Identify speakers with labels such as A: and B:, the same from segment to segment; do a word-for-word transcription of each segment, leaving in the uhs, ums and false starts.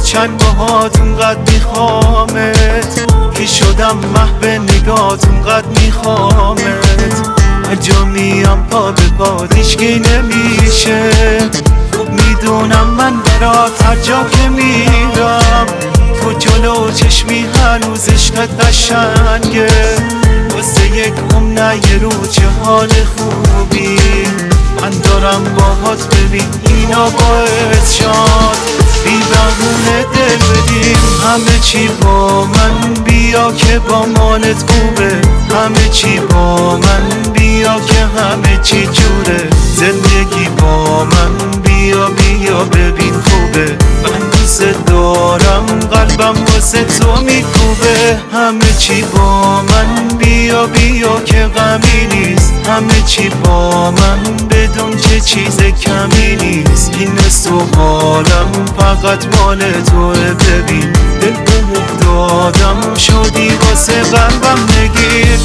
A: چند باهات اونقدر میخوامت، که شدم محو نگات اونقدر میخوامت. هر جا میام پا به پات هیچکی نمیشه، خوب میدونم من برات هر جا که میرم، تو جلو چشمی هنوز عشقت قشنگه. واسه یک عمر یه رو چه حال خوبی، من دارم باهات ببین اینا باعث شد بی بهونه دل بدیم. همه چی با من بیا که با مالت خوبه، همه چی با من بیا که همه چی جوره. زندگی با من بیا بیا ببین خوبه، من دوست دارم قلبم واسه تو میکوبه. همه چی با من بیا بیا که غمی نیست، همه چی با من بدون چه چیز کمی نیست. این تو حالم فقط مال توه، ببین دل بهت دادم شدی واسه قلبم نگیر.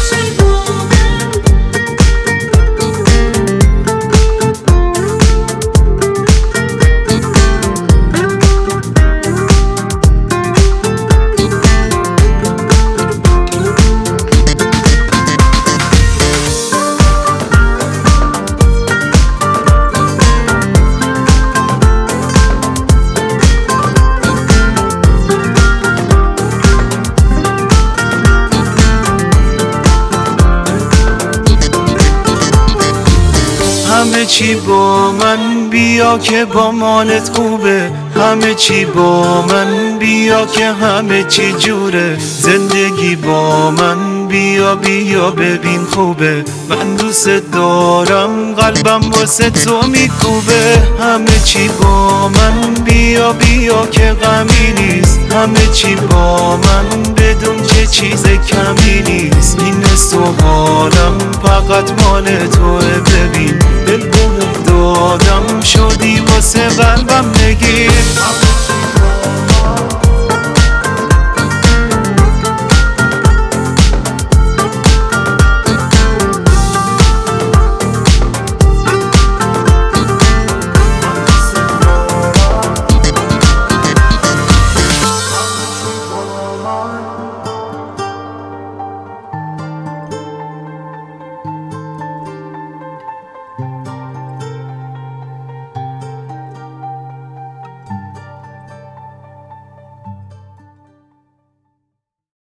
A: همه چی با من بیا که با مالت خوبه، همه چی با من بیا که همه چی جوره. زندگی با من بیا بیا ببین خوبه، من دوست دارم قلبم واسه تو میکوبه. همه چی با من بیا بیا که غمی نیست، همه چی با من بدون چه چیز کمی نیست. این تو حالم فقط مال توه، ببین دل بهت دادم شدی واسه قلبم نگیر.